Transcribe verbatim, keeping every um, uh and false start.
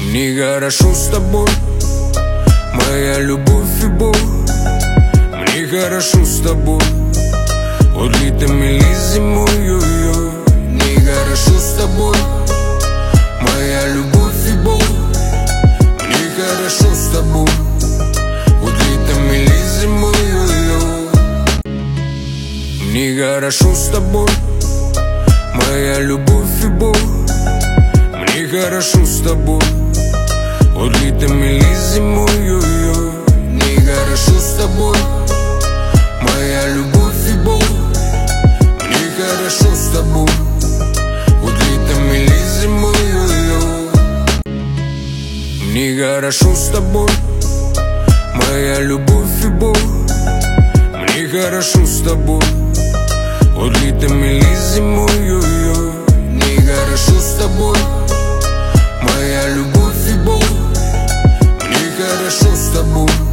Мне хорошо с тобой, моя любовь и боль. Мне хорошо с тобой, вот летом или зимой, ой-ой. Мне хорошо с тобой, моя любовь и боль. Мне хорошо с тобой, вот летом или зимой, ой-ой. Мне хорошо с тобой, моя любовь и боль. Мне хорошо с тобой, вот летом или зимой, ой-ой. Мне хорошо с тобой, моя любовь и боль. Мне хорошо с тобой, вот летом или зимой, ой-ой. Мне хорошо с тобой, моя любовь и боль. Мне хорошо с тобой, вот летом или зимой, ой-ой. Мне хорошо с тобой, моя любовь и боль. Мне хорошо с тобой,